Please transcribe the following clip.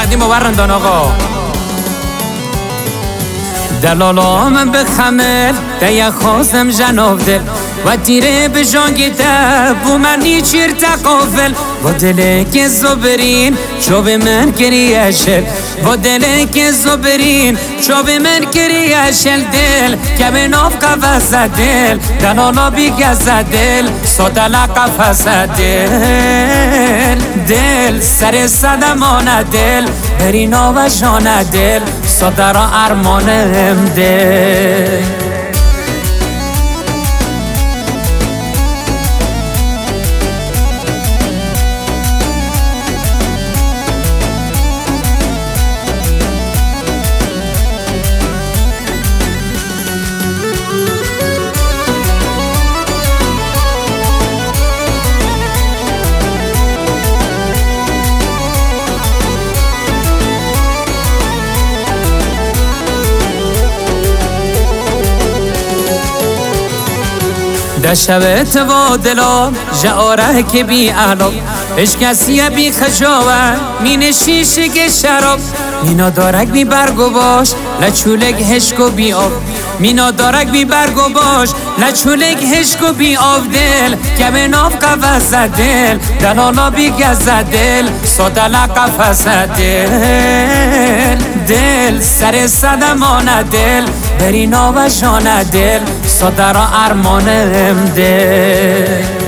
قدیم و ورندان آقا دلالام بخمل دیا خواستم جناب دل و تیره به جانگیده بو منی چیر تقافل و دله که زبرین چو به من کریشل و دله که زبرین چو به من کریشل دل که به ناف قفص دل دلالا بیگز دل سادلا قفص دل دل سر صدمان دل برینا و جان دل سادرا ارمانم دل دشوت و دلم جاره که بی علم اش کسی بی خجاوه مین شیشه که شراب مینا دارک بی برگ و باش لچولک هشک و بی آب مینا دارک بی برگ و باش لچولک هشک و بی آب دل که به ناف قفص دل دلالا بی گز دل سادلا قفص دل دل سر صدمان دل برینا و جان دل سادرا ارمانم دل